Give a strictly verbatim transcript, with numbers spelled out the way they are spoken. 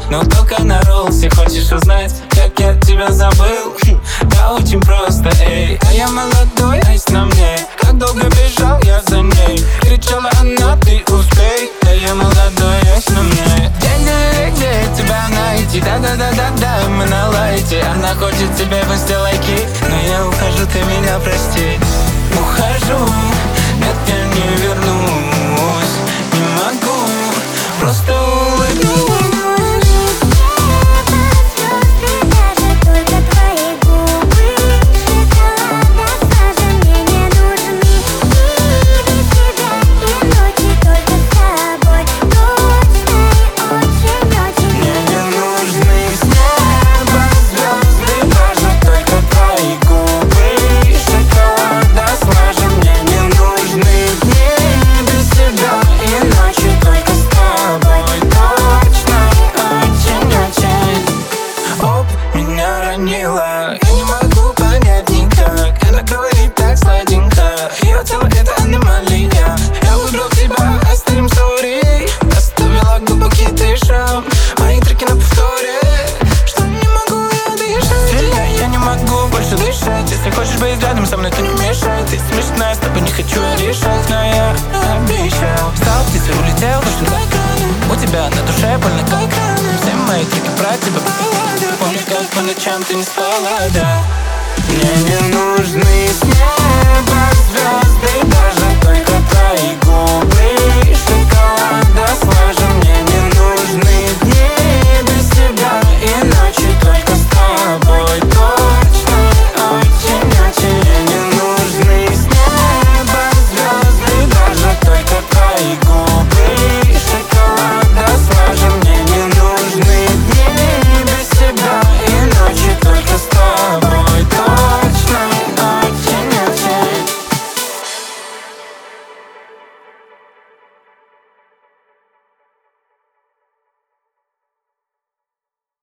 но только на роллсе. Хочешь узнать, как я тебя забыл? Да очень просто, эй. А я молодой, айс на мне. Как долго бежал я за ней. Кричала она, ты успей. Да я молодой, айс на мне. Где, где тебя найти? Да-да-да-да-да, мы на лайте. Она хочет тебе после лайки, но я ухожу, ты меня прости. Ухожу, нет, я не вернусь. Не могу, просто улыбнусь. Я не могу понять никак. Она говорит так сладенько. Ее тело это аномалия. Я выбрал тебя, оставим сори. Оставила глубокий ты шрам. Мои треки на повторе. Что не могу я дышать? Стреляй, я не могу больше дышать. Если хочешь быть рядом со мной, то не мешай. Ты смешная, с тобой не хочу решать. Но я обещал. Стал птицей, улетел, то что у тебя на душе больно как раны. Все мои треки про тебя. Помню, как по ночам ты не спала, да. Мне не